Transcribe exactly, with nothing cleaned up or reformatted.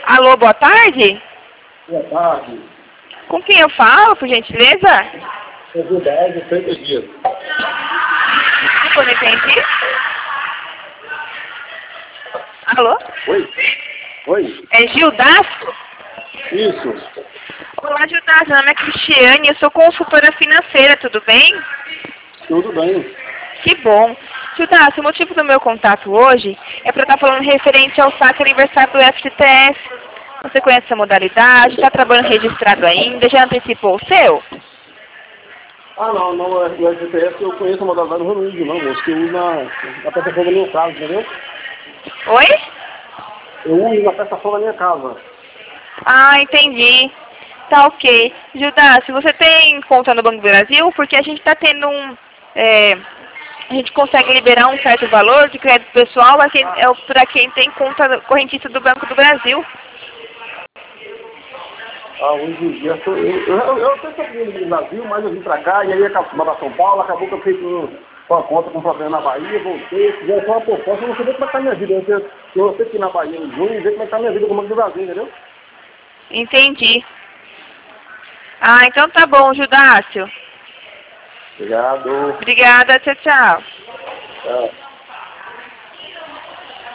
Alô, boa tarde? Boa tarde. Com quem eu falo, por gentileza? É verdade, Freitas Dias. Desculpa, não entendi. Alô? Oi? Oi? É Gildaço? Isso. Olá, Gildaço. Meu nome é Cristiane, eu sou consultora financeira, tudo bem? Tudo bem. Que bom. Gildaço, o motivo do meu contato hoje é para estar falando referente ao saque aniversário do F G T S. Você conhece essa modalidade? Está trabalhando registrado ainda? Já antecipou o seu? Ah, não, não, o F G T S eu conheço a modalidade, eu não uso não, moço, que eu uso na, na plataforma da minha casa, entendeu? Oi? Eu uso na plataforma da minha casa. Ah, entendi. Tá ok. Gildaço, você tem conta no Banco do Brasil? Porque a gente está tendo um... é, a gente consegue liberar um certo valor de crédito pessoal para quem, é, para quem tem conta correntista do Banco do Brasil. Ah, hoje em dia, eu, eu, eu, eu até sabia no Brasil, mas eu vim pra cá e aí acabou para São Paulo, acabou que eu fiquei com, com a conta com problema na Bahia, voltei, fizeram só uma proposta, eu não sei nem como é que tá a minha vida. Eu, eu, eu sei que ir na Bahia em junho e ver como é que tá a minha vida com o Banco do Brasil, entendeu? Entendi. Ah, então tá bom, Gildácio. Obrigado. Obrigada, tchau, tchau. Tchau.